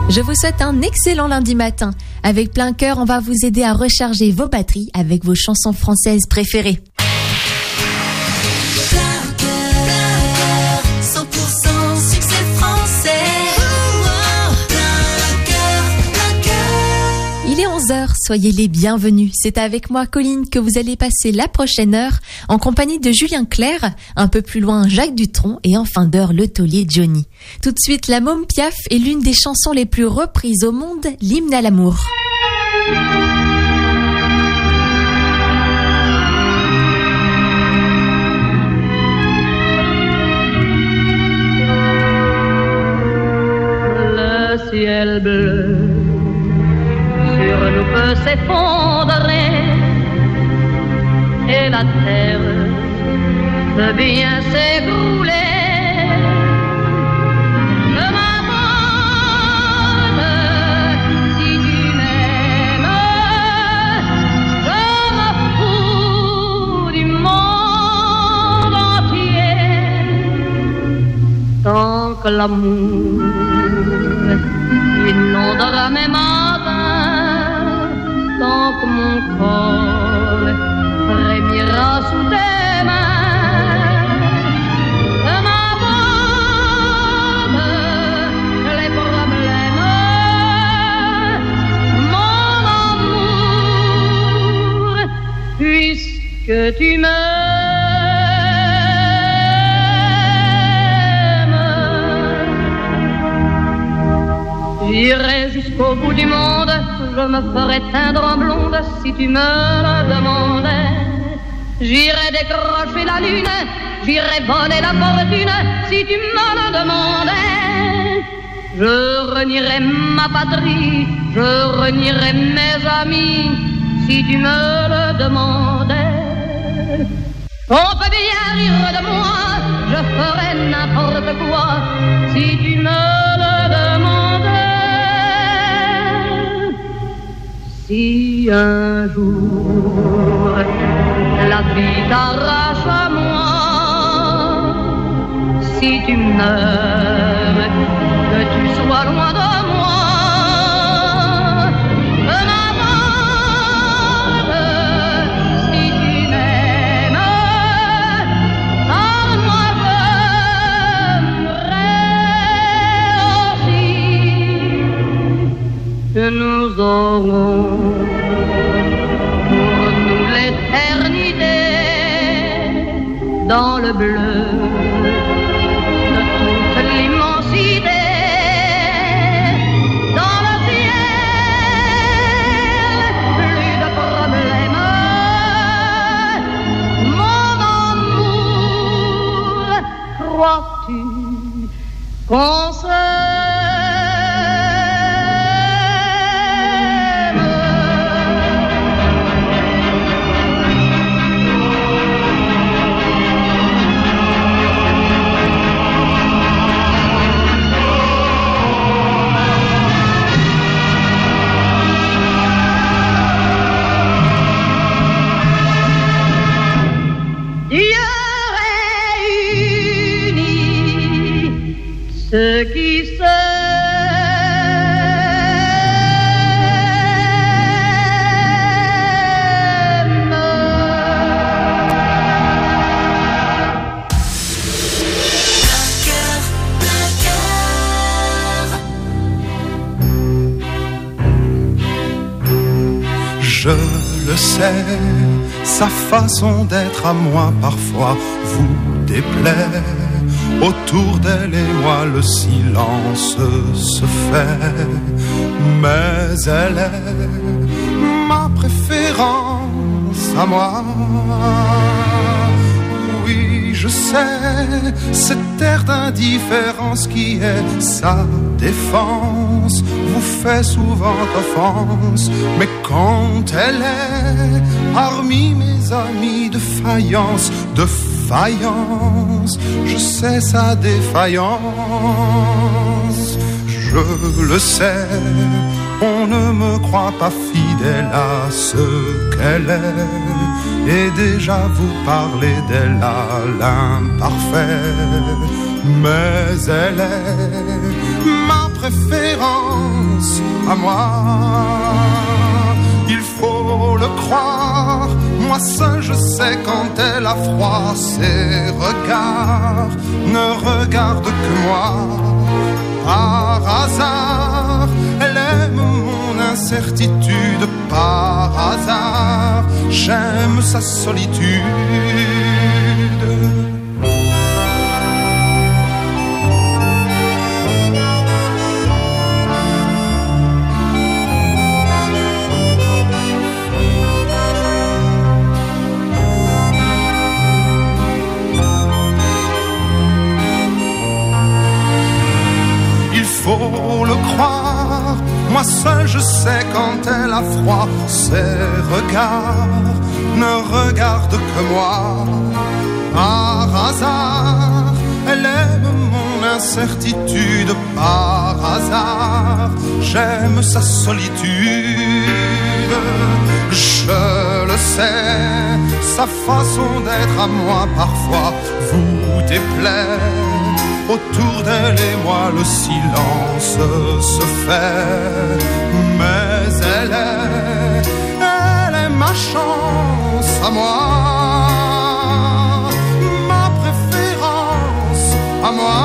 Je vous souhaite un excellent lundi matin. Avec plein cœur, on va vous aider à recharger vos batteries avec vos chansons françaises préférées. Il est 11h, soyez les bienvenus. C'est avec moi, Colline, que vous allez passer la prochaine heure en compagnie de Julien Clerc, un peu plus loin Jacques Dutronc et en fin d'heure le taulier Johnny. Tout de suite, la Môme Piaf est l'une des chansons les plus reprises au monde, l'hymne à l'amour. Le ciel bleu sur nous peut s'effondrer et la terre peut bien s'écrouler. Je m'abandonne si tu m'aimes, je me fous du monde entier tant que l'amour inondera mes matins, tant que mon corps frémira sous tes mains. Je m'abandonne les problèmes, mon amour, puisque tu m'aimes. J'irai jusqu'au bout du monde, je me ferai teindre en blonde si tu me le demandais. J'irai décrocher la lune, j'irai voler la fortune si tu me le demandais. Je renierai ma patrie, je renierai mes amis si tu me le demandais. On peut bien rire de moi, je ferai n'importe quoi si tu me le demandais. Si un jour la vie t'arrache à moi, si tu meurs, que tu sois loin de moi, je m'abandonne si tu m'aimes, car moi j'aimerais aussi que nous aurons pour nous l'éternité dans le bleu de toute l'immensité, dans le ciel, plus de problèmes, mon amour, crois-tu qu'on se ceux qui s'aiment. Je le sais, sa façon d'être à moi parfois vous déplaît. Autour d'elle et moi le silence se fait, mais elle est ma préférence à moi. Oui, je sais, cette air d'indifférence qui est sa défense vous fait souvent offense, mais quand elle est parmi mes amis de faïence, je sais sa défaillance. Je le sais, on ne me croit pas fidèle à ce qu'elle est, et déjà vous parlez d'elle à l'imparfait, mais elle est ma préférence. à moi. Il faut le croire, moi seul je sais quand elle a froid. Ses regards ne regardent que moi. Par hasard, elle aime mon incertitude. Par hasard, j'aime sa solitude. Faut le croire, moi seul je sais quand elle a froid. Ses regards ne regardent que moi. Par hasard, elle aime mon incertitude. Par hasard, j'aime sa solitude. Je le sais, sa façon d'être à moi parfois vous déplaît. Autour d'elle et moi le silence se fait. Mais elle est ma chance à moi, ma préférence à moi,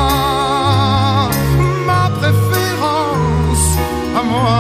ma préférence à moi.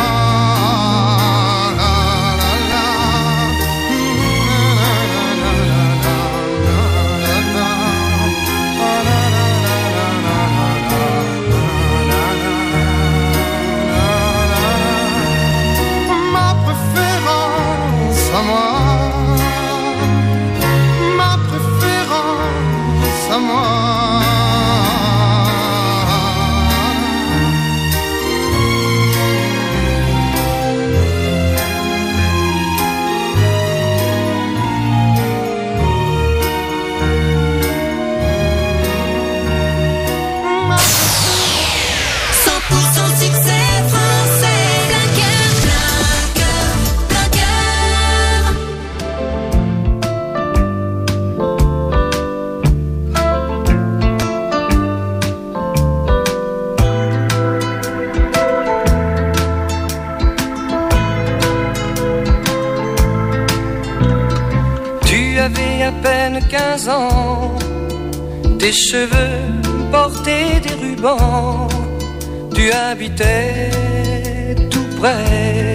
À peine 15 ans, tes cheveux portaient des rubans, tu habitais tout près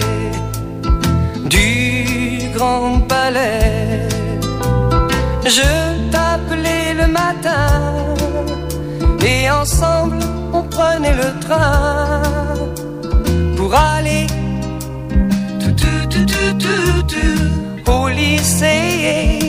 du Grand Palais. Je t'appelais le matin et ensemble on prenait le train pour aller au lycée.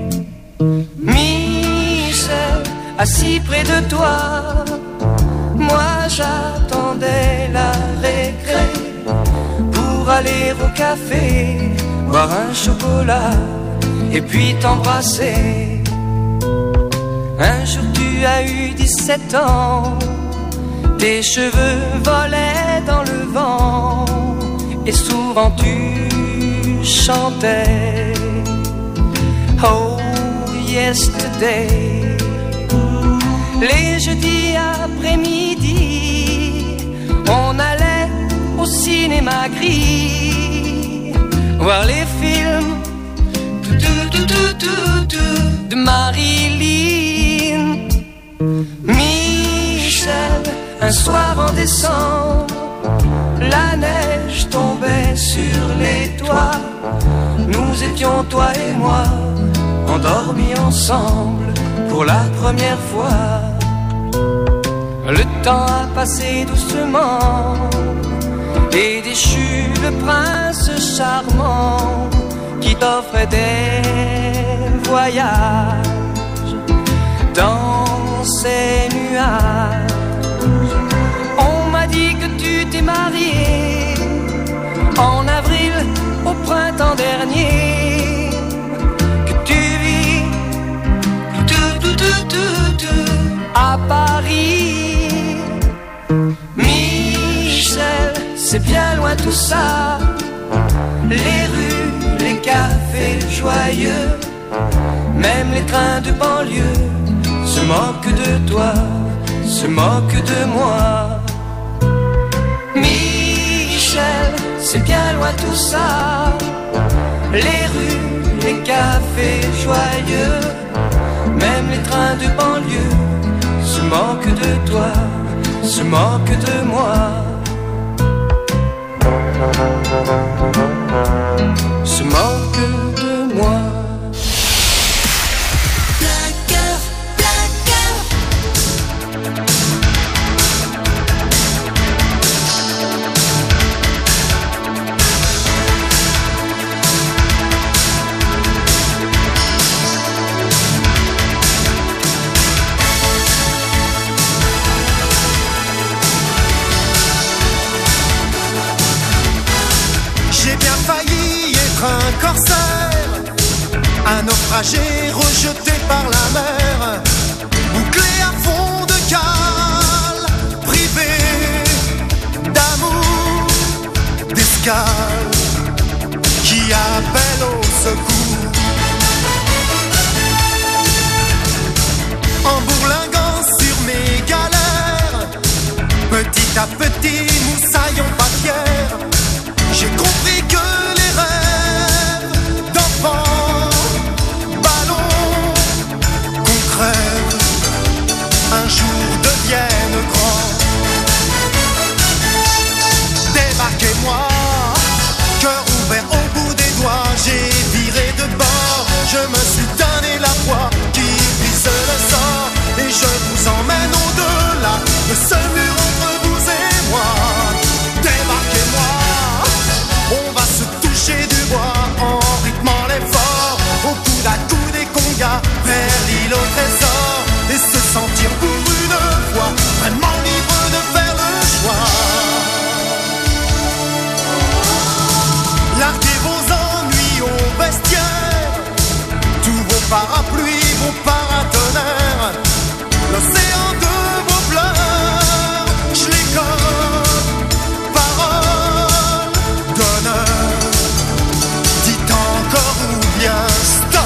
Michel, assis près de toi, moi j'attendais la récré pour aller au café, boire un chocolat et puis t'embrasser. Un jour tu as eu 17 ans, tes cheveux volaient dans le vent et souvent tu chantais Oh Yesterday. Les jeudis après-midi, on allait au cinéma gris voir les films de Marilyn. Michel, un soir en décembre, la neige tombait sur les toits. Nous étions, toi et moi, endormis ensemble pour la première fois. Le temps a passé doucement et déchu le prince charmant qui t'offrait des voyages dans ses nuages. On m'a dit que tu t'es marié en avril au printemps dernier, que tu vis à Paris. Michel, c'est bien loin tout ça, les rues, les cafés joyeux, même les trains de banlieue se moquent de toi, se moquent de moi. Michel, loin tout ça. Les rues, les cafés joyeux, même les trains de banlieue se moquent de toi, se moquent de moi. Se moquent de moi. Un corsaire, un naufragé rejeté par la mer, bouclé à fond de cale, privé d'amour, d'escale, qui appelle au secours. En bourlinguant sur mes galères, petit à petit moussaillant pas fier, j'ai compris que les rêves d'enfants, ballons qu'on crève, un jour deviennent grands. Débarquez-moi, cœur ouvert au bout des doigts, j'ai viré de bord, je me suis donné la voix qui brise le sort, et je vous emmène au-delà de ce mur entre vous et moi. Débarquez-moi, on va se toucher du bois en rythmant l'effort, au coude à coude des congas vers l'île au trésor, et se sentir pour une fois vraiment libre de faire le choix. Larguez vos ennuis au vestiaire, tous vos parapluies, vos paratonnerres, l'océan de vos pleurs, je les colle, parole d'honneur, dites encore ou bien stop.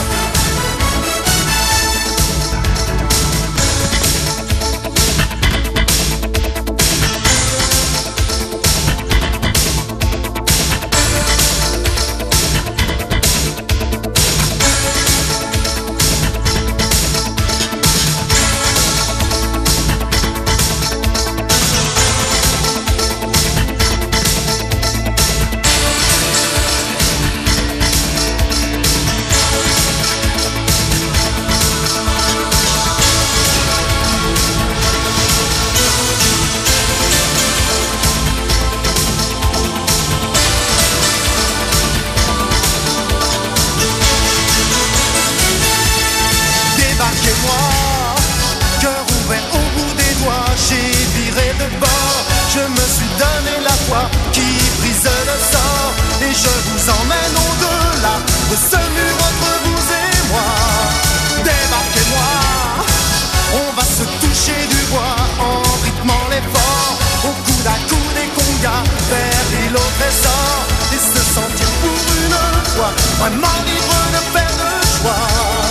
Débarquez-moi, cœur ouvert au bout des doigts, j'ai viré de bord, je me suis donné la voix qui brise le sort, et je vous emmène au-delà de ce mur entre vous et moi. Débarquez-moi, on va se toucher du bois en rythmant l'effort, au coude à coude des congas vers l'île au trésor, et se sentir pour une fois vraiment libre de faire le choix.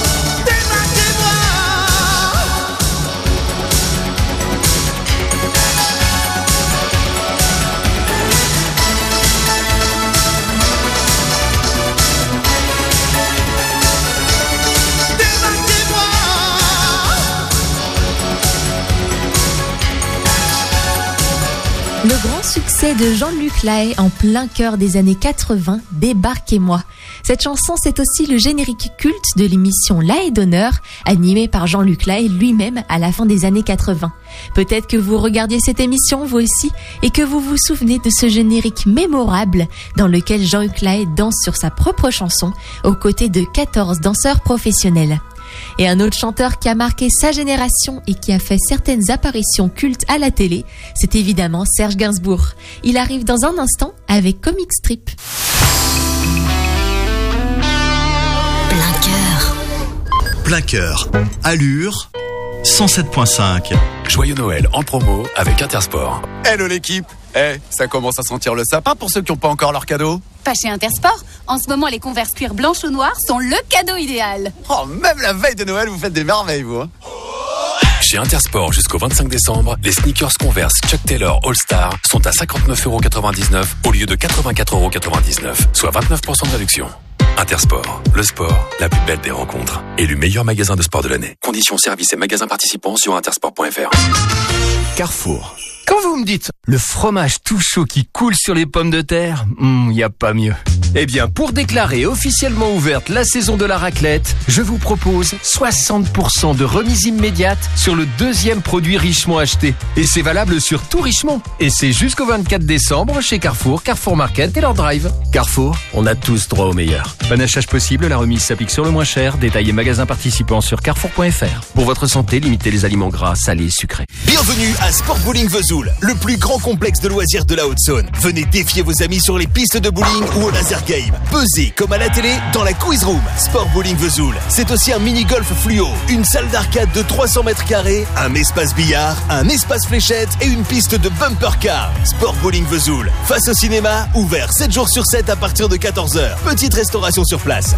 Le grand succès de Jean-Luc Lahaye en plein cœur des années 80, Débarquez-moi. Cette chanson, c'est aussi le générique culte de l'émission Lahaye d'honneur, animée par Jean-Luc Lahaye lui-même à la fin des années 80. Peut-être que vous regardiez cette émission, vous aussi, et que vous vous souvenez de ce générique mémorable dans lequel Jean-Luc Lahaye danse sur sa propre chanson, aux côtés de 14 danseurs professionnels. Et un autre chanteur qui a marqué sa génération et qui a fait certaines apparitions cultes à la télé, c'est évidemment Serge Gainsbourg. Il arrive dans un instant avec Comic Strip. Plein cœur. Plein cœur. Allure 107.5. Joyeux Noël en promo avec Intersport. Hello l'équipe. Ça commence à sentir le sapin pour ceux qui n'ont pas encore leur cadeau. Pas chez Intersport. En ce moment, les Converse cuir blanche ou noir sont le cadeau idéal. Oh, même la veille de Noël, vous faites des merveilles, vous. Chez Intersport jusqu'au 25 décembre, les sneakers Converse Chuck Taylor All-Star sont à 59,99€ au lieu de 84,99€, soit 29% de réduction. Intersport, le sport, la plus belle des rencontres. Élu meilleur magasin de sport de l'année. Conditions, services et magasins participants sur intersport.fr. Carrefour. Quand vous me dites le fromage tout chaud qui coule sur les pommes de terre, y a pas mieux. Eh bien, pour déclarer officiellement ouverte la saison de la raclette, je vous propose 60% de remise immédiate sur le deuxième produit Richemont acheté. Et c'est valable sur tout Richemont. Et c'est jusqu'au 24 décembre chez Carrefour, Carrefour Market et leur drive. Carrefour, on a tous droit au meilleur. Panachage possible, la remise s'applique sur le moins cher. Détail et magasins participants sur carrefour.fr. Pour votre santé, limitez les aliments gras, salés et sucrés. Bienvenue à Sport Bowling Vesoul, le plus grand complexe de loisirs de la Haute-Saône. Venez défier vos amis sur les pistes de bowling ou au laser game. Pesez comme à la télé dans la Quiz Room. Sport Bowling Vesoul, c'est aussi un mini-golf fluo, une salle d'arcade de 300 mètres carrés, un espace billard, un espace fléchette et une piste de bumper car. Sport Bowling Vesoul, face au cinéma, ouvert 7 jours sur 7 à partir de 14h. Petite restauration sur place.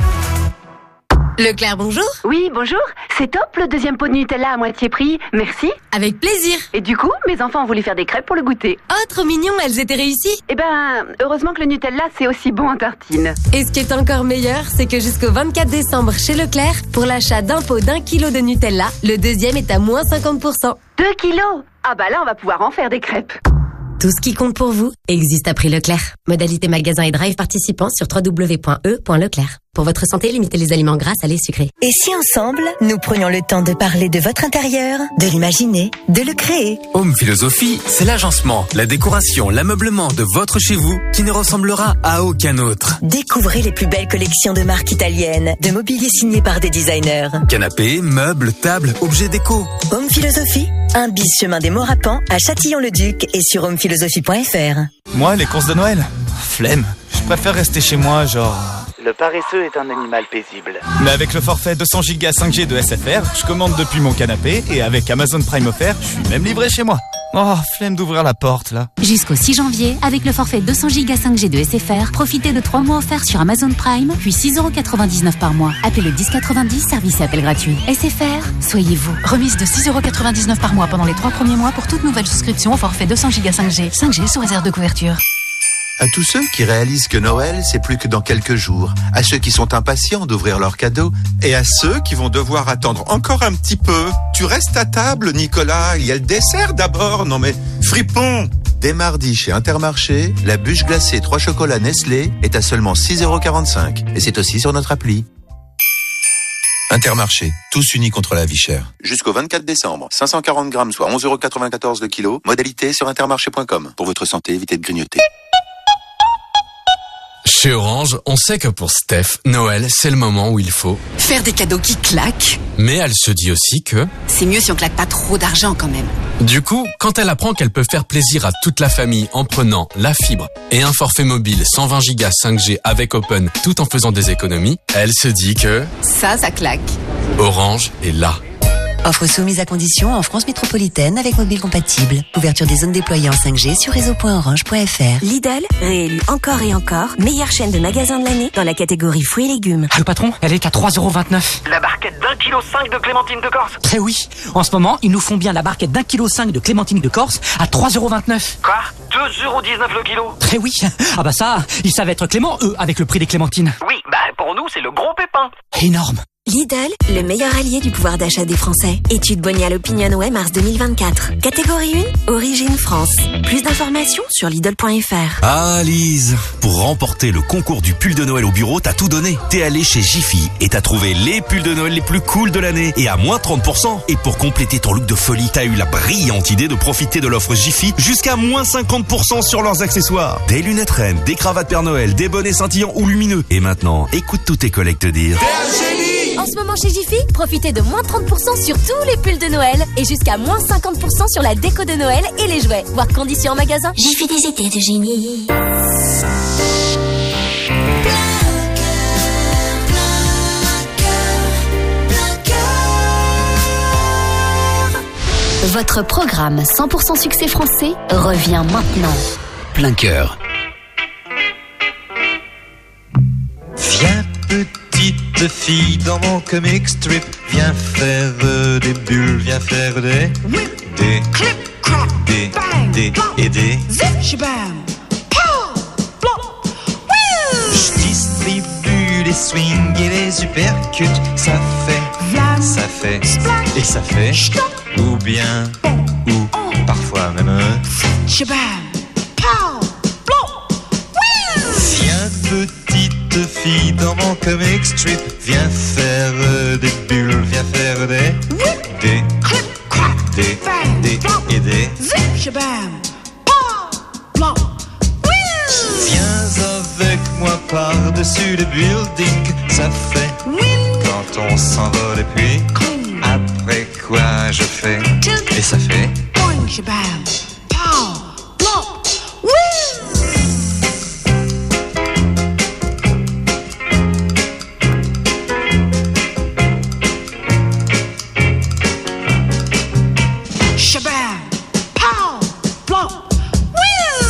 Leclerc, bonjour. Oui, bonjour. C'est top le deuxième pot de Nutella à moitié prix. Merci. Avec plaisir. Et du coup, mes enfants ont voulu faire des crêpes pour le goûter. Oh, trop mignon, elles étaient réussies. Eh ben, heureusement que le Nutella, c'est aussi bon en tartine. Et ce qui est encore meilleur, c'est que jusqu'au 24 décembre chez Leclerc, pour l'achat d'un pot d'1 kilo de Nutella, le deuxième est à moins 50%. 2 kilos. Ah bah là, on va pouvoir en faire des crêpes. Tout ce qui compte pour vous existe à prix Leclerc. Modalité magasin et drive participants sur www.e.leclerc. Pour votre santé, limitez les aliments gras, salés, sucrés. Et si ensemble, nous prenions le temps de parler de votre intérieur, de l'imaginer, de le créer? Home Philosophie, c'est l'agencement, la décoration, l'ameublement de votre chez vous qui ne ressemblera à aucun autre. Découvrez les plus belles collections de marques italiennes, de mobilier signé par des designers. Canapés, meubles, tables, objets déco. Home Philosophie, un bis chemin des Morapans à Châtillon-le-Duc et sur homephilosophie.fr. Moi, les courses de Noël, flemme. Je préfère rester chez moi, genre... Le paresseux est un animal paisible. Mais avec le forfait 200 Go 5G de SFR, je commande depuis mon canapé et avec Amazon Prime offert, je suis même livré chez moi. Oh, flemme d'ouvrir la porte, là. Jusqu'au 6 janvier, avec le forfait 200 Go 5G de SFR, profitez de 3 mois offerts sur Amazon Prime, puis 6,99€ par mois. Appelez le 1090, service et appel gratuit. SFR, soyez vous. Remise de 6,99€ par mois pendant les 3 premiers mois pour toute nouvelle souscription au forfait 200 Go 5G. 5G sous réserve de couverture. À tous ceux qui réalisent que Noël, c'est plus que dans quelques jours. À ceux qui sont impatients d'ouvrir leurs cadeaux. Et à ceux qui vont devoir attendre encore un petit peu. Tu restes à table, Nicolas. Il y a le dessert d'abord. Non mais, fripon! Dès mardi, chez Intermarché, la bûche glacée 3 chocolats Nestlé est à seulement 6,45€. Et c'est aussi sur notre appli. Intermarché, tous unis contre la vie chère. Jusqu'au 24 décembre, 540 grammes, soit 11,94€ le kilo. Modalité sur intermarché.com. Pour votre santé, évitez de grignoter. Chez Orange, on sait que pour Steph, Noël, c'est le moment où il faut faire des cadeaux qui claquent. Mais elle se dit aussi que c'est mieux si on claque pas trop d'argent quand même. Du coup, quand elle apprend qu'elle peut faire plaisir à toute la famille en prenant la fibre et un forfait mobile 120 Go 5G avec Open tout en faisant des économies, elle se dit que ça claque. Orange est là. Offre soumise à condition en France métropolitaine avec mobile compatible. Ouverture des zones déployées en 5G sur réseau.orange.fr. Lidl, réélu encore et encore, meilleure chaîne de magasins de l'année dans la catégorie fruits et légumes. Le patron, elle est à 3,29€. La barquette d'1,5 kg de clémentine de Corse. Eh oui, en ce moment, ils nous font bien la barquette d'1,5 kg de clémentine de Corse à 3,29€. Quoi ? 2,19€ le kilo. Eh oui, ah bah ça, ils savent être cléments, eux, avec le prix des clémentines. Oui, bah pour nous, c'est le gros pépin. Énorme. Lidl, le meilleur allié du pouvoir d'achat des Français. Étude Bonial Opinionway mars 2024. Catégorie 1, origine France. Plus d'informations sur Lidl.fr. Ah Lise, pour remporter le concours du pull de Noël au bureau, t'as tout donné. T'es allé chez Jiffy et t'as trouvé les pulls de Noël les plus cool de l'année et à moins 30%. Et pour compléter ton look de folie, t'as eu la brillante idée de profiter de l'offre Jiffy jusqu'à moins 50% sur leurs accessoires. Des lunettes reines, des cravates Père Noël, des bonnets scintillants ou lumineux. Et maintenant, écoute tous tes collègues te dire... En ce moment chez Jiffy, profitez de moins 30% sur tous les pulls de Noël et jusqu'à moins 50% sur la déco de Noël et les jouets. Voir conditions en magasin. Jiffy des étés de génie. Votre programme 100% succès français revient maintenant. Plein cœur. Viens petite fille dans mon comic strip, viens faire des bulles, viens faire des clip, crack, des zip, shabam, pow, plop, wouh. Je distribue les swings et les uppercuts, ça fait vlam, ça fait splash, et ça fait stop, ou bien ou parfois même shabam, pow, plop, wouh. Viens petite fille dans mon comic strip, viens faire des bulles, viens faire des clip, crack, des zip, shabam, pow, plop, wouh. Viens avec moi par-dessus les buildings, ça fait quand on s'envole et puis après quoi je fais et ça fait boing, shabam, pow, plop, wouh. Shabam, pow, plop, wouh.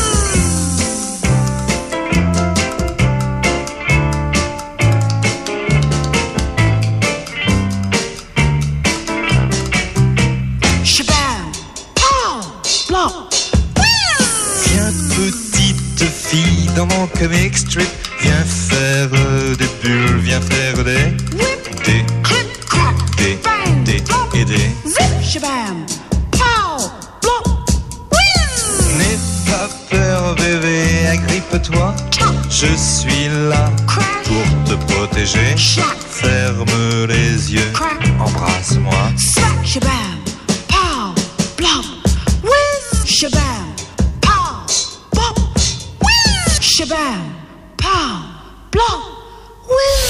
Shabam, pow, plop, wouh. Viens petite fille dans mon comic strip, viens faire des bulles, viens faire des clip, crack, des zip, shabam, pow, plop, wouh. N'aie pas peur bébé, agrippe-toi, je suis là pour te protéger. Ferme les yeux, embrasse-moi. Shabam, pow, plop, wouh. Shabam, pow, plop, wouh. Shabam, pow, plop, wouh.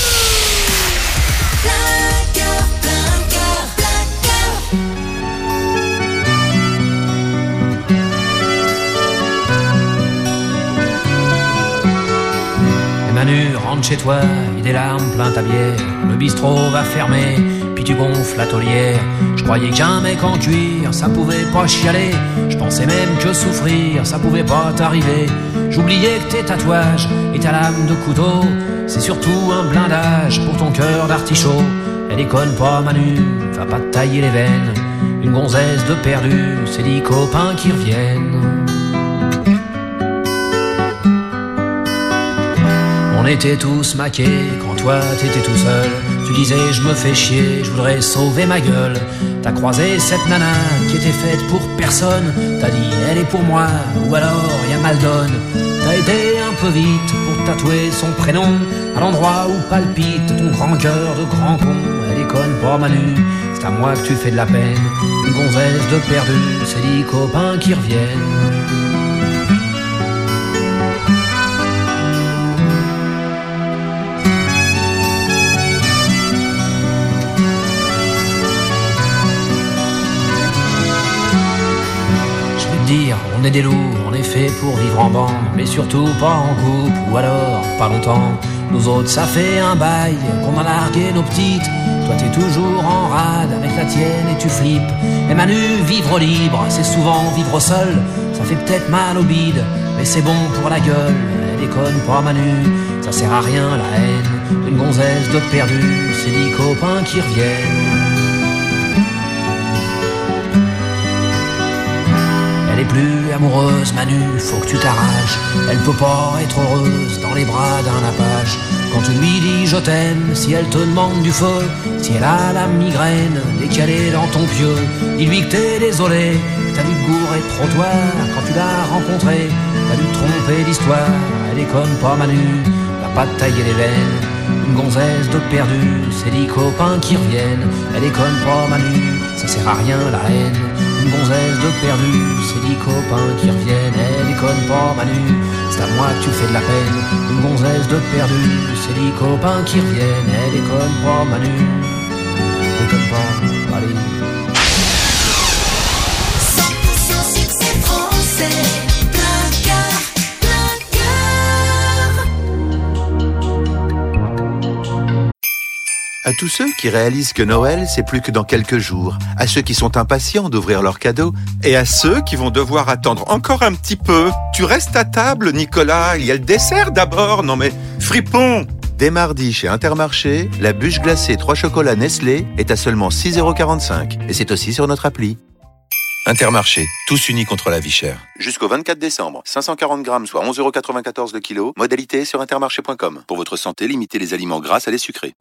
Manu, rentre chez toi, et des larmes plein ta bière. Le bistrot va fermer, puis tu gonfles la taulière. Je croyais qu'un mec en cuir, ça pouvait pas chialer. Je pensais même que souffrir, ça pouvait pas t'arriver. J'oubliais que tes tatouages et ta lame de couteau, c'est surtout un blindage pour ton cœur d'artichaut. Elle déconne pas Manu, va pas te tailler les veines. Une gonzesse de perdu, c'est 10 copains qui reviennent. On était tous maqués quand toi t'étais tout seul. Tu disais je me fais chier, je voudrais sauver ma gueule. T'as croisé cette nana qui était faite pour personne. T'as dit elle est pour moi ou alors y'a mal donne. T'as été un peu vite pour tatouer son prénom à l'endroit où palpite ton grand cœur de grand con. Elle déconne pas Manu, c'est à moi que tu fais de la peine. Une gonzesse de perdu, c'est 10 copains qui reviennent. On est des loups, on est fait pour vivre en bande, mais surtout pas en couple, ou alors pas longtemps. Nous autres ça fait un bail qu'on a largué nos petites. Toi t'es toujours en rade avec la tienne et tu flippes. Et Manu, vivre libre, c'est souvent vivre seul. Ça fait peut-être mal au bide, mais c'est bon pour la gueule. Elle déconne pas Manu, ça sert à rien la haine. Une gonzesse de perdu, c'est 10 copains qui reviennent. Elle est plus amoureuse, Manu, faut que tu t'arraches. Elle peut pas être heureuse dans les bras d'un apache. Quand tu lui dis je t'aime, si elle te demande du feu, si elle a la migraine, décalée dans ton pieu, dis-lui que t'es désolé, que t'as dû te gourer de trottoir quand tu l'as rencontrée, t'as dû te tromper d'histoire. Elle déconne pas Manu, va pas te tailler les veines. Une gonzesse de perdu, c'est 10 copains qui reviennent. Elle déconne pas Manu, ça sert à rien la haine. Une gonzesse de perdu, c'est 10 copains qui reviennent. Elle déconne pas Manu, c'est à moi que tu fais de la peine. Une gonzesse de perdu, c'est 10 copains qui reviennent. Elle déconne pas Manu, déconne pas, allez. 100% succès français, plein cœur, plein cœur. À tous ceux qui réalisent que Noël, c'est plus que dans quelques jours, à ceux qui sont impatients d'ouvrir leurs cadeaux, et à ceux qui vont devoir attendre encore un petit peu. Tu restes à table, Nicolas, il y a le dessert d'abord. Non mais, fripon, Dès mardi, chez Intermarché, la bûche glacée 3 chocolats Nestlé est à seulement 6,45 €. Et c'est aussi sur notre appli. Intermarché, tous unis contre la vie chère. Jusqu'au 24 décembre, 540 grammes, soit 11,94 € le kilo. Modalité sur intermarché.com. Pour votre santé, limitez les aliments gras à les sucrés.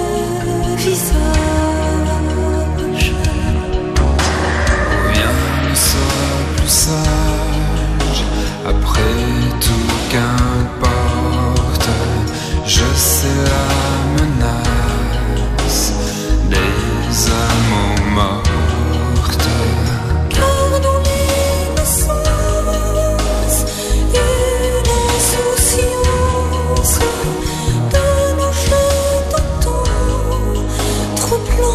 Rien ne sera plus sage. Après tout, qu'importe. Je sais la menace des amours mortes. Gardons l'innocence et l'insouciance de nos jeux d'antan, troublants.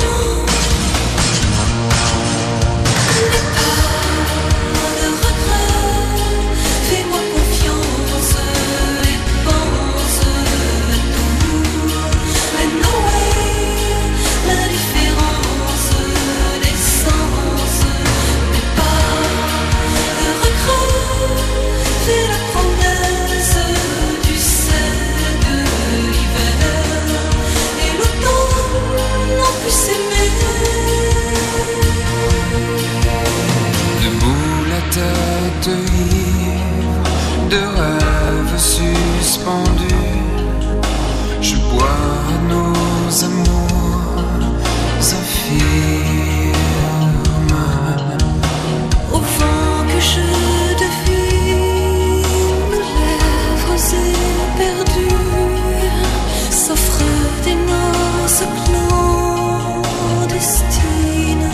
N'aie pas de regret, fais-moi confiance et pense à tout. I know l'indifférence des sens. N'aie pas de regret, fais la promesse du sel de l'hiver et l'automne en plus s'aimer. Debout la tête ivre de rêves suspendus, je bois à nos amours infirmes. Au vent que je devine, lèvres éperdues s'offrent des noces clandestines.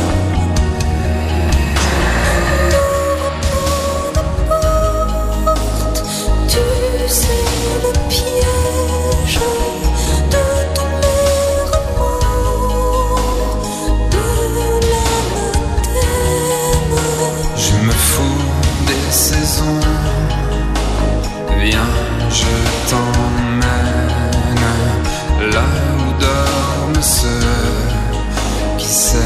Tu sais le piège de tous les remords de l'anathème. Je me fous des saisons. Viens, je t'emmène là où dorment ceux qui s'aiment.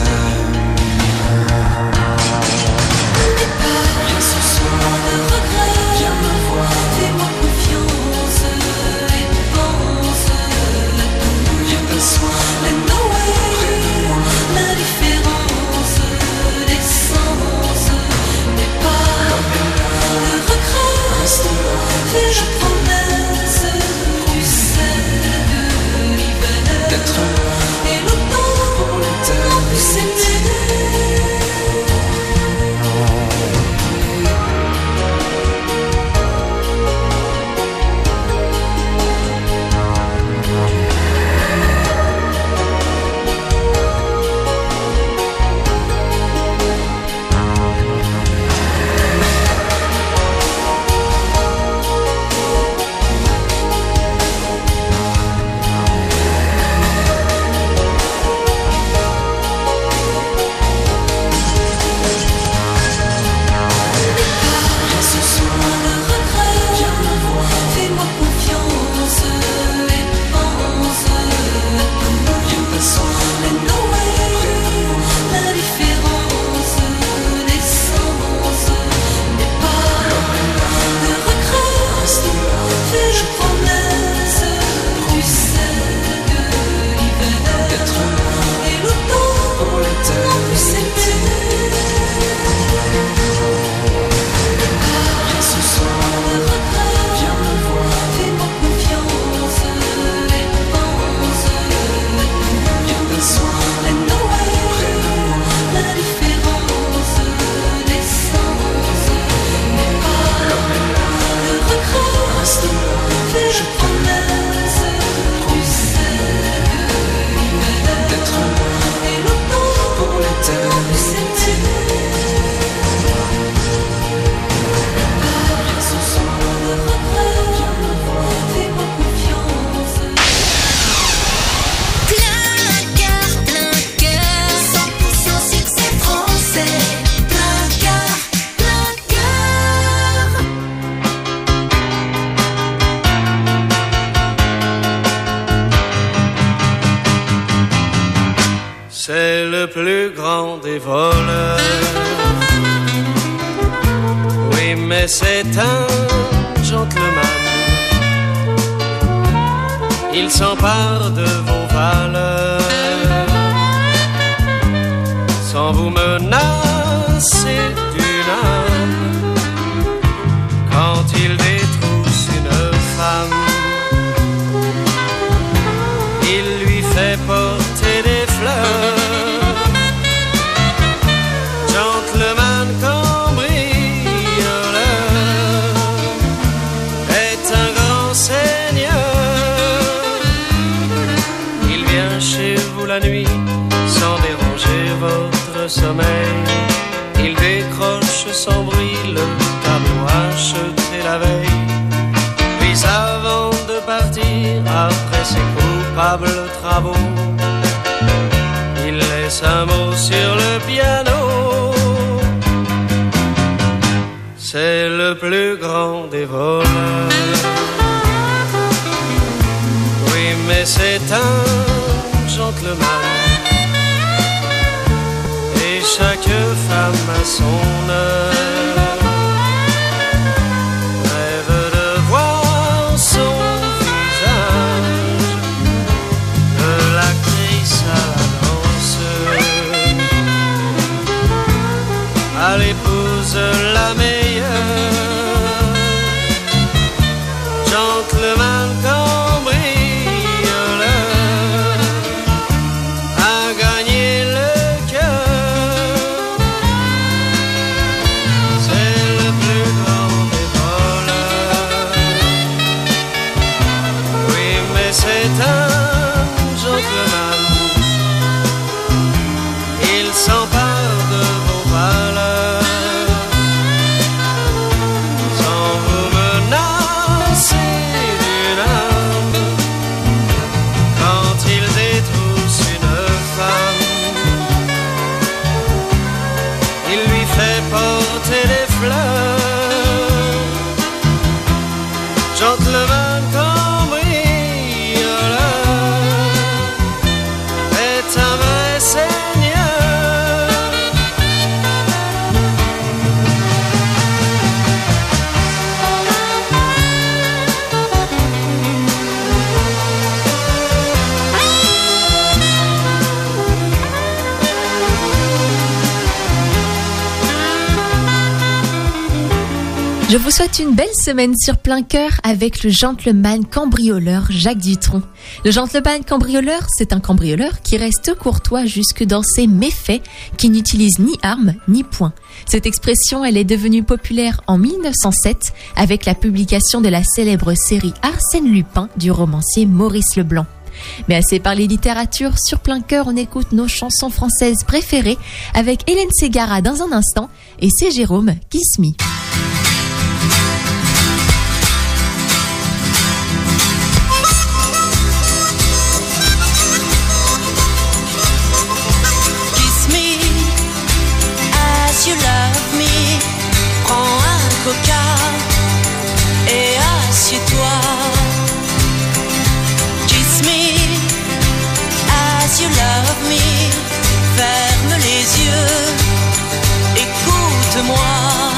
Viens ce soir, viens me voir. Fais-moi confiance et pense à tout. Viens t'asseoir I know l'indifférence des sens. N'aie pas de regret, reste là. fais la promesse du sel de l'hiver D'être là et l'automne pour l'éternité. en plus s'aimer. Viens ce soir, viens me voir. Fais-moi confiance et pense à tout. Viens t'asseoir I know l'indifférence des sens. N'aie pas de regret, Reste là, fais la promesse du sel de l'hiver d'être là et l'automne pour en plus l'éternité. s'aimer. Viens ce soir, viens me voir. Fais-moi confiance et pense à tout. Viens t'asseoir I know près de moi. l'indifférence des sens. N'aie pas de regret, Reste là, fais je la promesse du sel de l'hiver d'être là et l'automne pour en l'éternité. plus s'aimer. Viens ce soir, viens me voir. Fais-moi confiance. Plein cœur, 100% succès français. Plein cœur, plein cœur. C'est le plus grand des voleurs. Oui, mais c'est un gentleman. il s'empare de vos valeurs sans vous menacer d'une arme. Quand il détrousse une femme, il lui fait porter des fleurs. Gentleman cambrioleur est un grand seigneur. Il vient chez vous la nuit sans déranger votre sommeil. Il décroche sans bruit le tableau acheté la veille. Puis avant de partir, après ses coupables travaux, il laisse un mot sur le piano. C'est le plus grand des voleurs. Oui, mais c'est un gentleman. Et chaque femme a son heure. Rêve de voir son visage, de l'actrice à la danseuse, à l'épouse la meilleure. Gentleman cambrioleur a gagné le cœur. C'est le plus grand des voleurs. Oui, mais c'est un gentleman. Il s'empare de vos valeurs sans vous menacer d'une arme. Quand il détrousse une femme, il lui fait porter des fleurs. Gentleman cambrioleur est un vrai seigneur. Je vous souhaite une belle semaine sur Plein Cœur avec le gentleman cambrioleur Jacques Dutronc. Le gentleman cambrioleur, c'est un cambrioleur qui reste courtois jusque dans ses méfaits, qui n'utilise ni armes ni poing. Cette expression, elle est devenue populaire en 1907 avec la publication de la célèbre série Arsène Lupin du romancier Maurice Leblanc. Mais assez parlé littérature, sur Plein Cœur, on écoute nos chansons françaises préférées avec Hélène Ségara dans un instant et c'est Jérôme Kiss Me. Kiss me as you love me. Prends un coca et assieds-toi. Kiss me as you love me. Ferme les yeux, écoute-moi.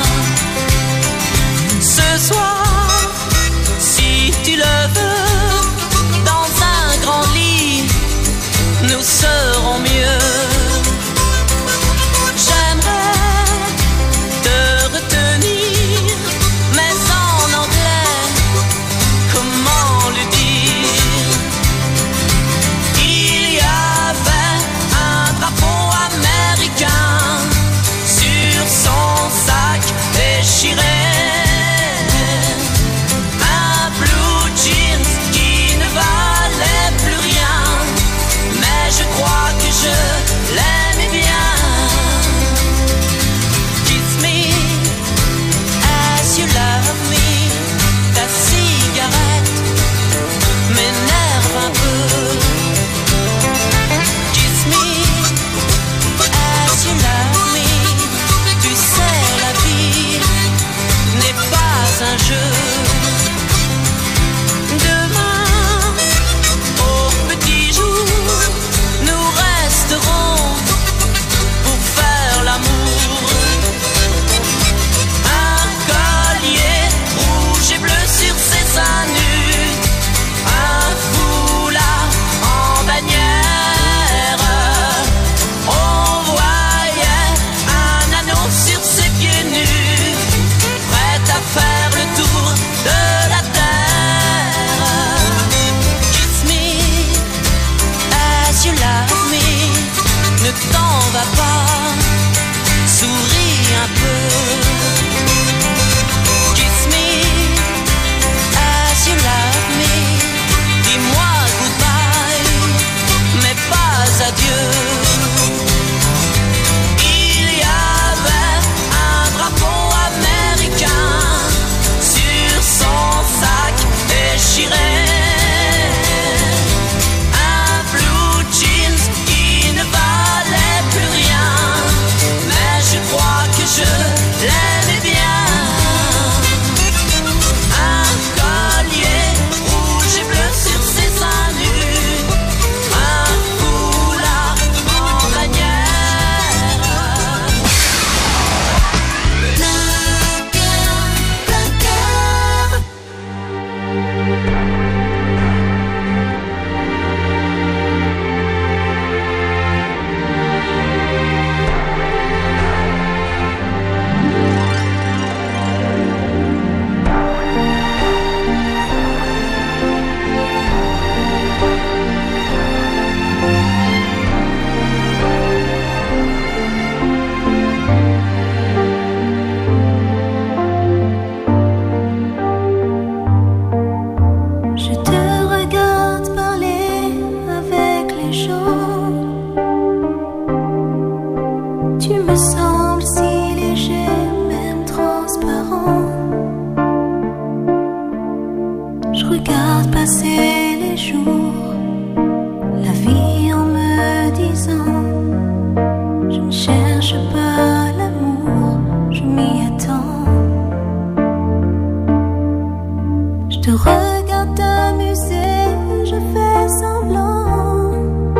Ce soir, si tu le veux, dans un grand lit, nous serons mieux. J'aimerais te retenir, mais en anglais, comment le dire? Il y avait un drapeau américain sur son sac déchiré. Un blue jeans qui ne valait plus rien, mais je crois que je l'aimais bien. Kiss me as you love me. Ta cigarette m'énerve un peu. Kiss me as you love me. Tu sais, la vie n'est pas un jeu. Demain, au petit jour, nous resterons pour faire l'amour. Un collier rouge et bleu sur ses seins nus, un foulard regarde passer les jours, la vie en me disant, je ne cherche pas l'amour, je m'y attends. Je te regarde t'amuser, je fais semblant,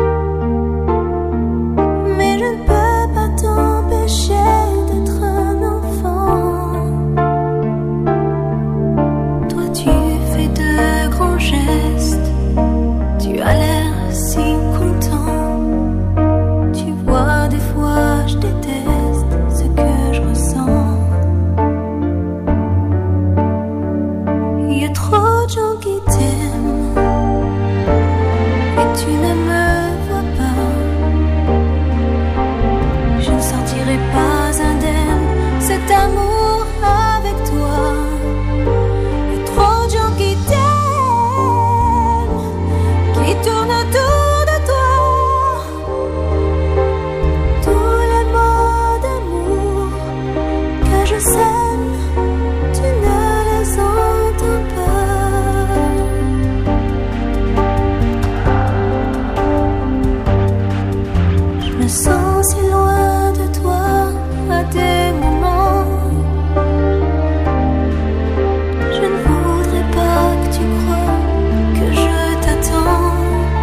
mais je ne peux pas t'empêcher d'être un enfant. Toi tu fais de grands gestes, tu as l'air si content. Tu vois des fois je déteste ce que je ressens. Il y a trop de gens qui t'aiment et tu ne me vois pas. Je ne sortirai pas indemne cet amour avec toi. Il y a trop de gens qui t'aiment, qui tournent autour de toi. Tous les mots d'amour que je sème, tu ne les entends pas. Je me sens si loin de toi à des moments. Je ne voudrais pas que tu crois que je t'attends.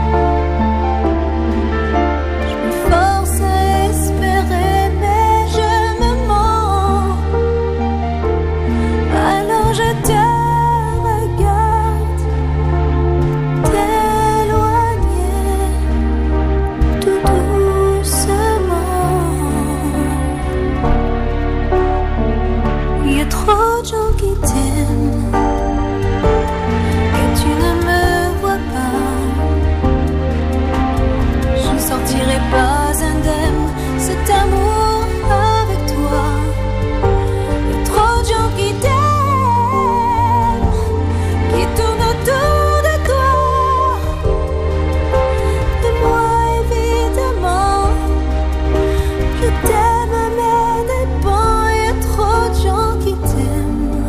Je me force à espérer, mais je me mens. Alors je te regarde t'éloigner tout doucement. Il y a trop de gens qui t'aiment et tu ne me vois pas. Je ne sortirai pas indemne cet amour avec toi. Il y a trop de gens qui t'aiment, qui tournent autour de toi. Et moi évidemment, je t'aime à mes dépens. Il y a trop de gens qui t'aiment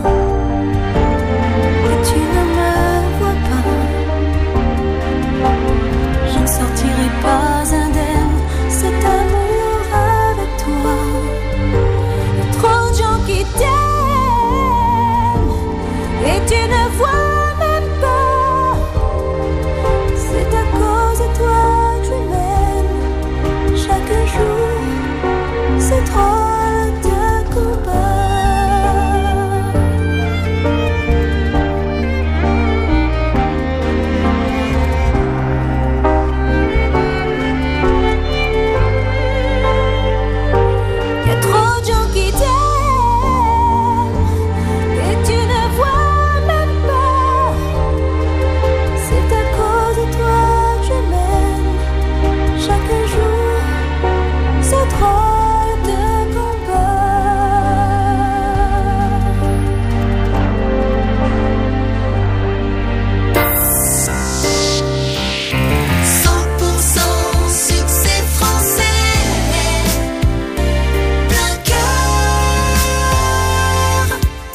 et tu ne me vois pas. Je ne sortirai pas indemne cet amour avec toi. Il y a trop de gens qui t'aiment et tu ne vois même pas. C'est à cause de toi que je m'aime. Chaque jour, c'est drôle de combat. Il y a trop de gens qui t'aiment et tu ne vois même pas. C'est à cause de toi que je m'aime. Chaque jour, c'est drôle de Succès français, plein cœur.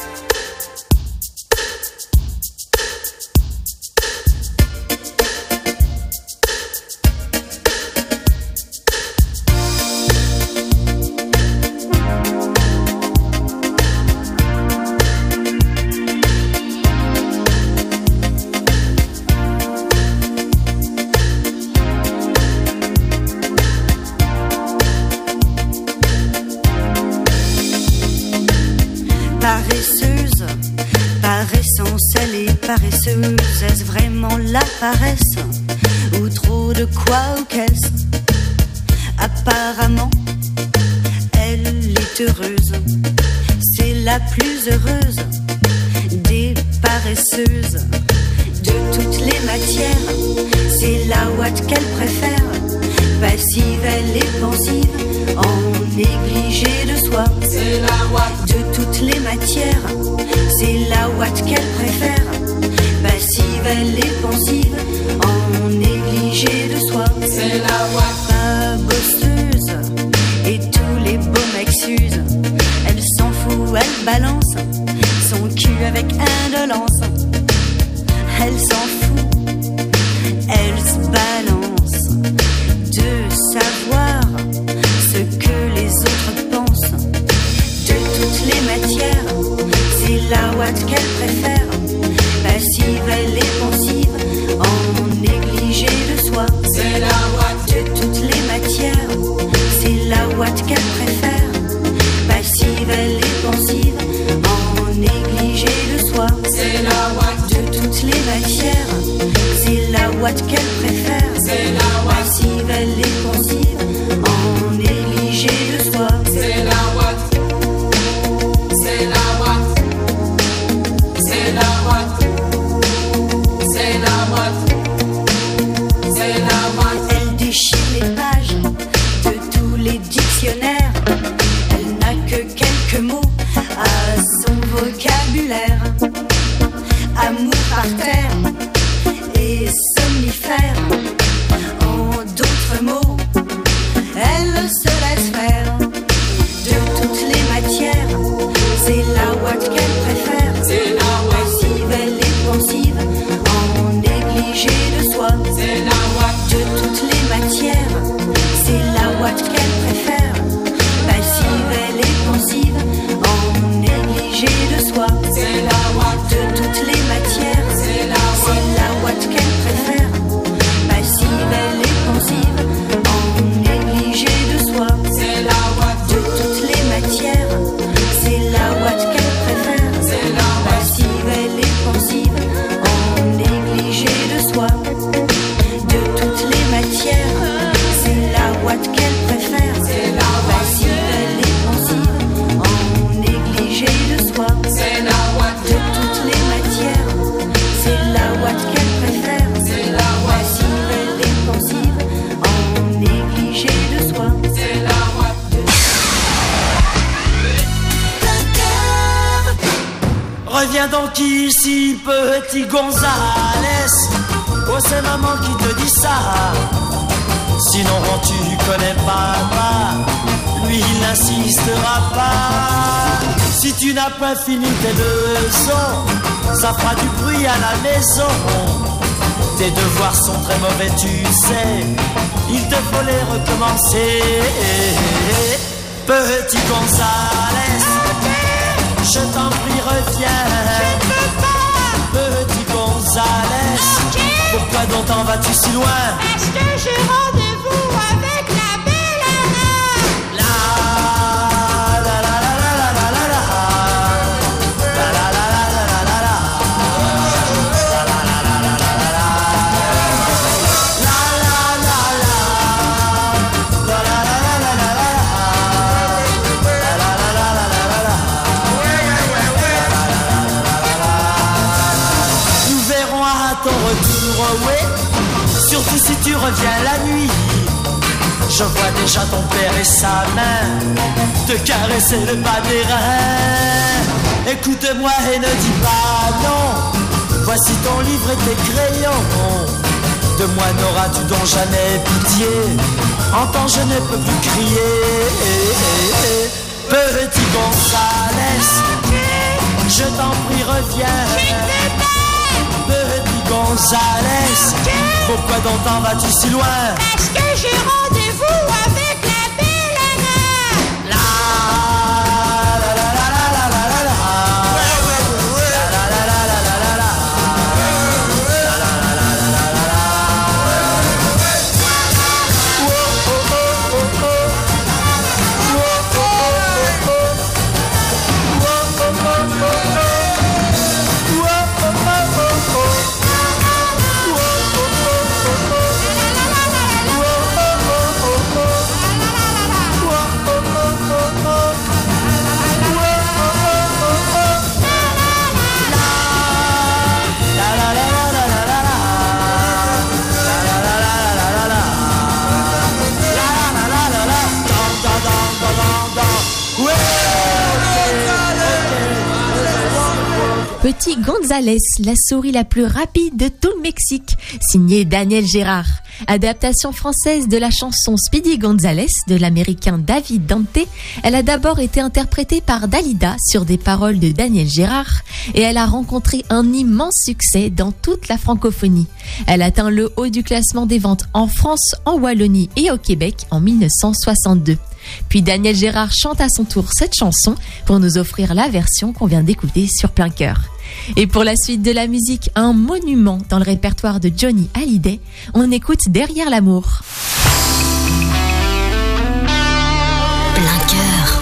Paresseuse, par essence elle est paresseuse. Est-ce vraiment la paresse ou trop de quoi ou qu'est-ce? Apparemment, elle est heureuse. C'est la plus heureuse des paresseuses. De toutes les matières, c'est la ouate qu'elle préfère. Passive, elle est pensive, en négligé de soi. C'est la ouate. De toutes les matières, c'est la ouate qu'elle préfère. Passive, elle est pensive, en négligé de soi. C'est la ouate. Pas bosseuse, et tous les beaux mecs s'usent. Elle s'en fout, elle balance son cul avec indolence. elle s'en fout, elle se balance de savoir ce que les autres pensent de toutes les matières. C'est la ouate qu'elle préfère, passive, elle est pensive, en négligé de soi. C'est la ouate de toutes les matières, c'est la ouate qu'elle préfère, passive, elle est pensive, en négligé de soi. C'est la ouate de toutes les matières, c'est la ouate qu'elle préfère, c'est la ouate passive, elle est pensive, en négligé de soi. C'est la ouate, c'est la ouate, c'est la ouate, c'est la ouate, c'est la ouate. Elle déchire les pages de tous les dictionnaires, elle n'a que quelques mots à son vocabulaire. Amour par terre et somnifère, en d'autres mots, elle se laisse faire de toutes les matières. C'est la ouate qu'elle préfère, c'est la passive, elle est pensive, en négligé de soi. C'est la ouate de toutes les matières, c'est la ouate qu'elle préfère, passive, elle est pensive, en négligé de soi. C'est la ouate de toutes les matières, c'est la ouate qu'elle préfère, passive, elle est pensive, en négligé de soi. C'est la ouate de toutes les matières, c'est la ouate qu'elle préfère, c'est la passive, elle est pensive, en négligé de soi. De toutes les matières, c'est la ouate qu'elle préfère, c'est la passive, elle est pensive, en négligé de soi. C'est la ouate de toutes les matières, c'est la ouate qu'elle préfère, c'est la passive, elle est pensive, en négligé de soi. C'est la ouate de... Reviens donc ici, petit Gonzales. Oh, c'est maman qui te dit ça. Sinon, tu connais papa, lui il n'insistera pas. Si tu n'as pas fini tes leçons, ça fera du bruit à la maison. Tes devoirs sont très mauvais, tu sais, il te faut les recommencer. Petit Gonzales, je t'en prie, reviens. Petit Gonzales, pourquoi donc t'en vas-tu si loin? Parce que j'ai rendez-vous avec la belle Anna. La la la la la la la la la la la la la la la. Nous verrons à ton retour, ouais, surtout si tu reviens la nuit. Je vois déjà ton père et sa main te caresser le bas des reins. Écoute-moi et ne dis pas non, voici ton livre et tes crayons. De moi n'auras-tu donc jamais pitié, entends, je ne peux plus crier. Petit Gonzales, je t'en prie, reviens. Petit Gonzales, pourquoi donc t'en vas-tu si loin? Parce que j'ai rendez-vous avec la belle Anna. La la la la la la la la la. La la la la la la la. La la la la la la la la. Oh oh oh oh oh. Oh oh oh oh. Oh oh oh oh. Oh Petit González, la souris la plus rapide de tout le Mexique, signé Daniel Gérard. Adaptation française de la chanson Speedy González de l'américain David Dante, elle a d'abord été interprétée par Dalida sur des paroles de Daniel Gérard et elle a rencontré un immense succès dans toute la francophonie. Elle atteint le haut du classement des ventes en France, en Wallonie et au Québec en 1962. Puis Daniel Gérard chante à son tour cette chanson pour nous offrir la version qu'on vient d'écouter sur Plein Cœur. Et pour la suite de la musique, un monument dans le répertoire de Johnny Hallyday, on écoute Derrière l'amour. Plein Cœur.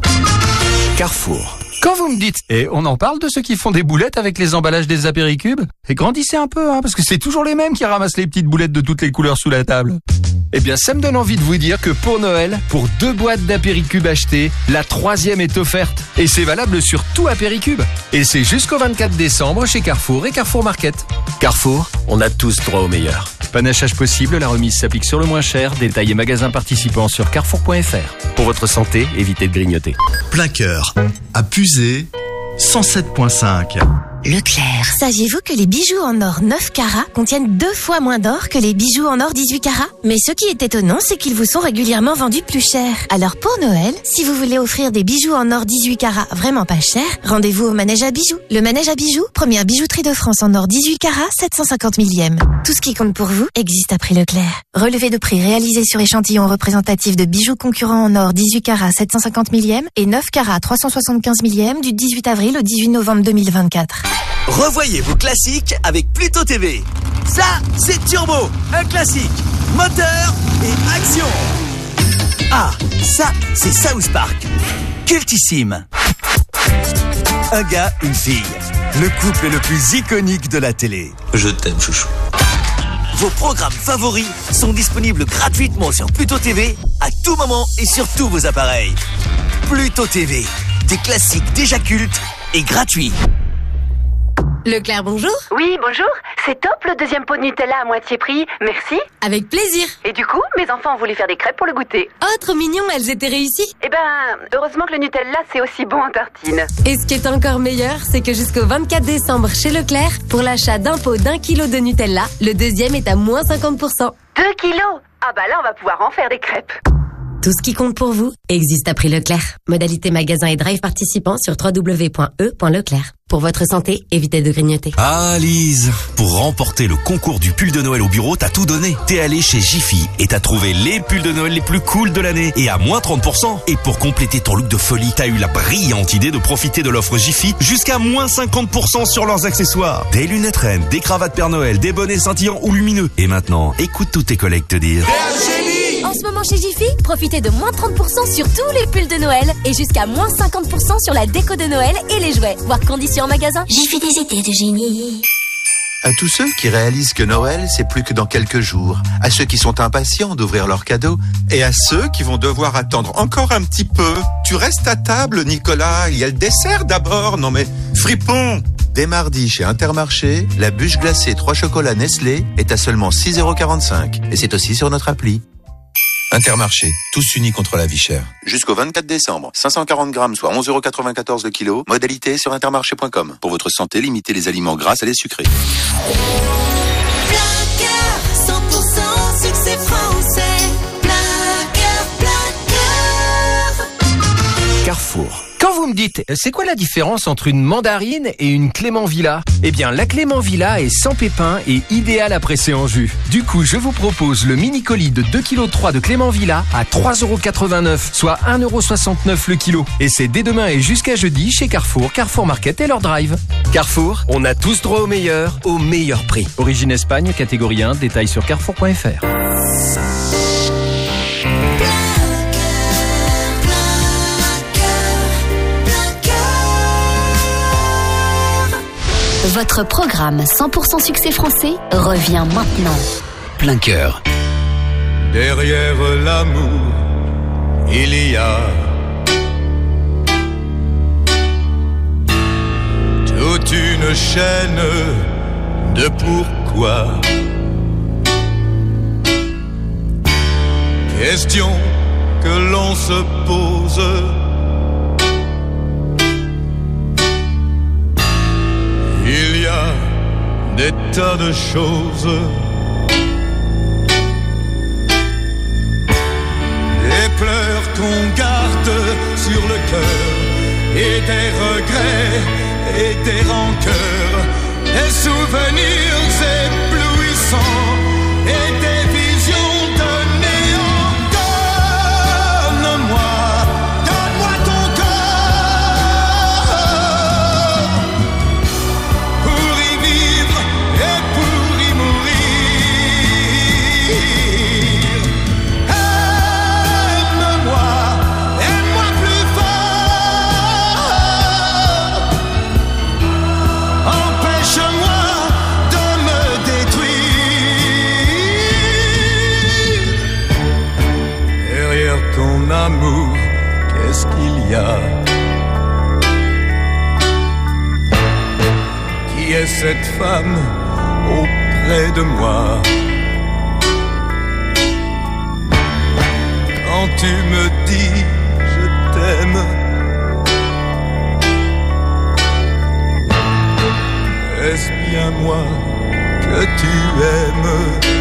Carrefour. Quand vous me dites, et on en parle de ceux qui font des boulettes avec les emballages des apéricubes, et grandissez un peu, parce que c'est toujours les mêmes qui ramassent les petites boulettes de toutes les couleurs sous la table. Eh bien, ça me donne envie de vous dire que pour Noël, pour 2 boîtes d'apéricubes achetées, la 3e est offerte. Et c'est valable sur tout apéricube. Et c'est jusqu'au 24 décembre chez Carrefour et Carrefour Market. Carrefour, on a tous droit au meilleur. Panachage possible, la remise s'applique sur le moins cher. Détails et magasins participants sur carrefour.fr. Pour votre santé, évitez de grignoter. Plein Cœur, à Puisé, 107.5. Leclerc. Saviez-vous que les bijoux en or 9 carats contiennent 2 fois moins d'or que les bijoux en or 18 carats? Mais ce qui est étonnant, c'est qu'ils vous sont régulièrement vendus plus cher. Alors pour Noël, si vous voulez offrir des bijoux en or 18 carats vraiment pas cher, rendez-vous au Manège à bijoux. Le Manège à bijoux, première bijouterie de France en or 18 carats, 750 millième. Tout ce qui compte pour vous existe à prix Leclerc. Relevé de prix réalisé sur échantillon représentatif de bijoux concurrents en or 18 carats, 750 millième et 9 carats, 375 millième du 18 avril au 18 novembre 2024. Revoyez vos classiques avec Pluto TV. Ça, c'est Turbo, un classique. Moteur et action. Ah, ça, c'est South Park. Cultissime. Un gars, une fille. Le couple le plus iconique de la télé. Je t'aime, chouchou. Vos programmes favoris sont disponibles gratuitement sur Pluto TV à tout moment et sur tous vos appareils. Pluto TV, des classiques déjà cultes et gratuits. Leclerc, bonjour. Oui, bonjour. C'est top le deuxième pot de Nutella à moitié prix. Merci. Avec plaisir. Et du coup, mes enfants ont voulu faire des crêpes pour le goûter. Oh, trop mignon, elles étaient réussies. Eh ben, heureusement que le Nutella, c'est aussi bon en tartine. Et ce qui est encore meilleur, c'est que jusqu'au 24 décembre chez Leclerc, pour l'achat d'un pot d'1 kilo de Nutella, le deuxième est à moins 50%. 2 kilos. Ah bah là, on va pouvoir en faire des crêpes. Tout ce qui compte pour vous existe à prix Leclerc. Modalité magasin et drive participants sur www.e.leclerc. Pour votre santé, évitez de grignoter. Ah Lise, pour remporter le concours du pull de Noël au bureau, t'as tout donné. T'es allé chez Jiffy et t'as trouvé les pulls de Noël les plus cool de l'année et à moins 30%. Et pour compléter ton look de folie, t'as eu la brillante idée de profiter de l'offre Jiffy jusqu'à moins 50% sur leurs accessoires. Des lunettes reines, des cravates Père Noël, des bonnets scintillants ou lumineux. Et maintenant, écoute tous tes collègues te dire... En ce moment chez Jiffy, profitez de moins 30% sur tous les pulls de Noël et jusqu'à moins 50% sur la déco de Noël et les jouets. Voir conditions en magasin. Jiffy des étés de génie. À tous ceux qui réalisent que Noël, c'est plus que dans quelques jours, à ceux qui sont impatients d'ouvrir leurs cadeaux, et à ceux qui vont devoir attendre encore un petit peu. Tu restes à table, Nicolas, il y a le dessert d'abord, non mais fripon. Dès mardi, chez Intermarché, la bûche glacée 3 chocolats Nestlé est à seulement 6,45 €. Et c'est aussi sur notre appli. Intermarché, tous unis contre la vie chère. Jusqu'au 24 décembre, 540 grammes, soit 11,94 € le kilo. Modalité sur intermarché.com. Pour votre santé, limitez les aliments gras et les sucrés. Plein cœur, 100% succès français. Plein cœur. Carrefour. Quand vous me dites, c'est quoi la différence entre une mandarine et une Clément Villa? Eh bien, la Clément Villa est sans pépins et idéale à presser en jus. Du coup, je vous propose le mini colis de 2,3 kg de Clément Villa à 3,89 €, soit 1,69 € le kilo. Et c'est dès demain et jusqu'à jeudi chez Carrefour, Carrefour Market et leur drive. Carrefour, on a tous droit au meilleur prix. Origine Espagne, catégorie 1, détails sur carrefour.fr. Votre programme 100% succès français revient maintenant. Plein cœur. Derrière l'amour, il y a toute une chaîne de pourquoi. Question que l'on se pose. des tas de choses. Des pleurs qu'on garde sur le cœur, et des regrets et des rancœurs, des souvenirs éblouissants et des visions de néant. Donne-moi ton cœur pour y vivre et pour y mourir. Aime-moi plus fort. Empêche-moi de me détruire. Derrière ton amour, qu'est-ce qu'il y a? Qui est cette femme auprès de moi? Quand tu me dis je t'aime, est-ce bien moi que tu aimes?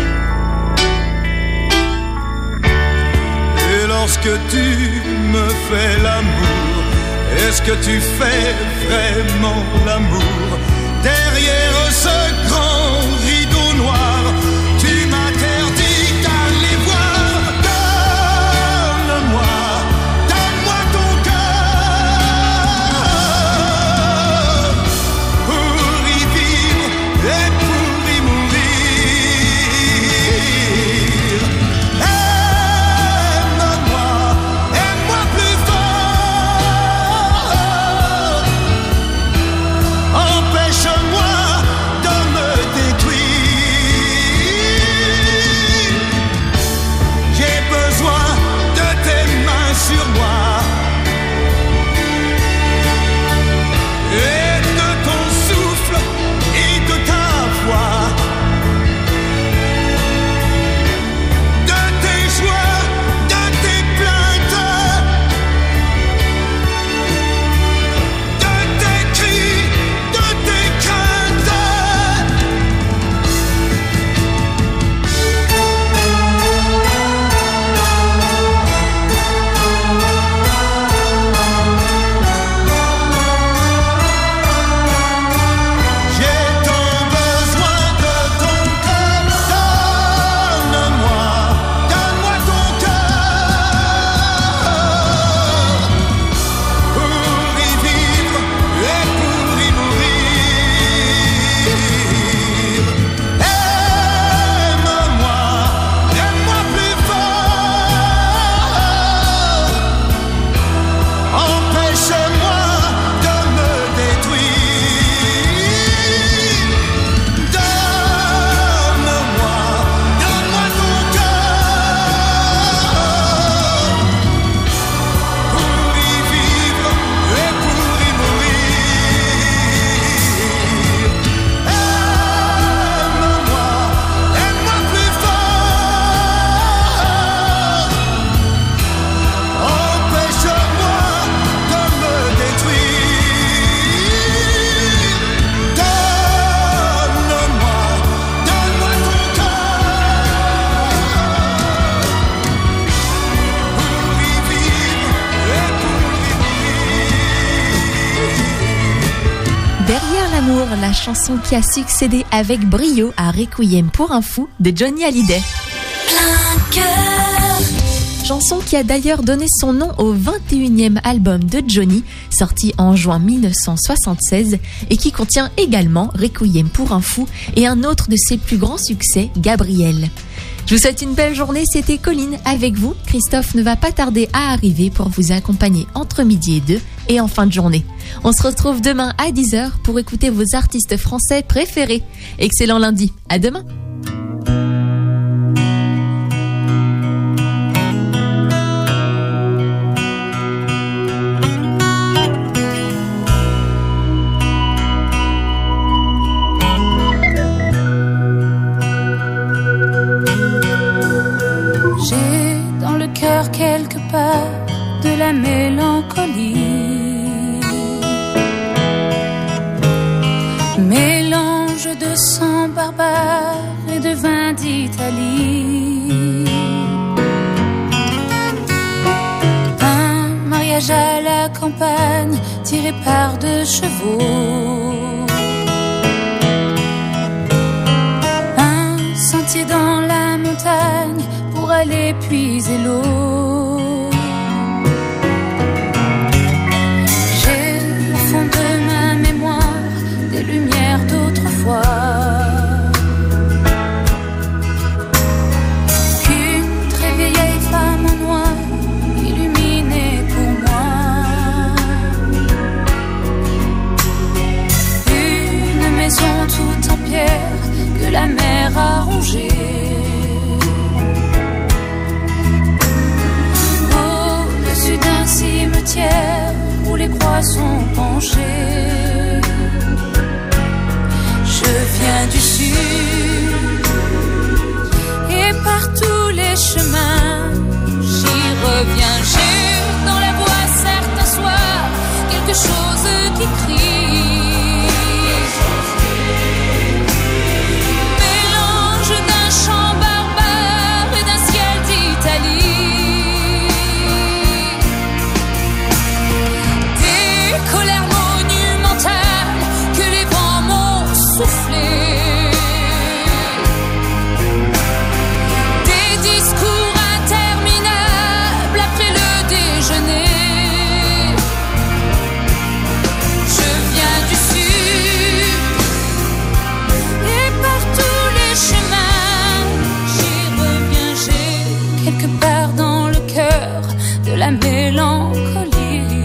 Et lorsque tu me fais l'amour, est-ce que tu fais vraiment l'amour? Derrière ce grand rideau noir, tu m'interdis d'aller voir. Donne-moi ton cœur pour y vivre et pour y mourir. Aime-moi plus fort. Empêche-moi de me détruire. J'ai besoin de tes mains sur moi et de ton souffle et de ta voix, de tes joies, de tes plaintes, de tes cris, de tes craintes. J'ai tant besoin de ton cœur. Donne-moi ton cœur pour y vivre et pour y mourir. Aime-moi plus fort. Empêche-moi de me détruire. Donne-moi ton cœur pour y vivre et pour y mourir. Aime-moi plus fort. Empêche-moi de me détruire. Donne-moi ton cœur pour y vivre et pour y mourir. Derrière l'amour, la chanson qui a succédé avec brio à Requiem pour un fou de Johnny Hallyday. Chanson qui a d'ailleurs donné son nom au 21e album de Johnny, sorti en juin 1976, et qui contient également Requiem pour un fou et un autre de ses plus grands succès, Gabriel. Je vous souhaite une belle journée, c'était Colline avec vous. Christophe ne va pas tarder à arriver pour vous accompagner entre midi et 2 et en fin de journée. On se retrouve demain à 10h pour écouter vos artistes français préférés. Excellent lundi, à demain. J'ai dans le cœur quelque part de la mélancolie, mélange mélange de sang barbare et de vin d'Italie. Un mariage à la campagne tiré par 2 chevaux. Un sentier dans la montagne pour aller puiser l'eau. J'ai au fond de ma mémoire des lumières d'autrefois qu'une très vieille femme en noir illuminait pour moi. Une maison toute en pierre que la mer a rongée. Au-dessus d'un cimetière où les croix sont penchées. Je viens du sud et par tous les chemins j'y reviens. J'ai dans la voix certains soirs quelque chose qui crie. Mélange d'un chant barbare et d'un ciel d'Italie. Des colères monumentales que les vents m'ont soufflé. Des discours interminables après le déjeuner. Je viens du sud et par tous les chemins j'y reviens. J'ai quelque part dans le cœur de la mélancolie,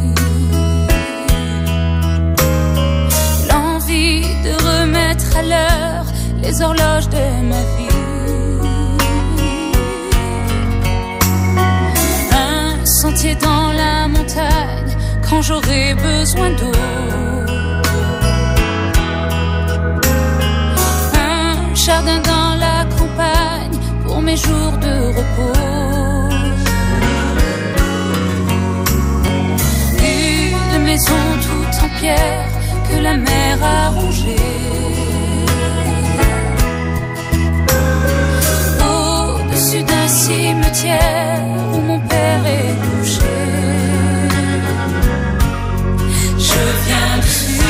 l'envie de remettre à l'heure les horloges de ma vie. Un sentier dans la montagne quand j'aurai besoin d'eau. Un jardin dans la campagne pour mes jours de repos. Une maison toute en pierre que la mer a rongée. Au-dessus d'un cimetière où mon père est couché. Je viens du sud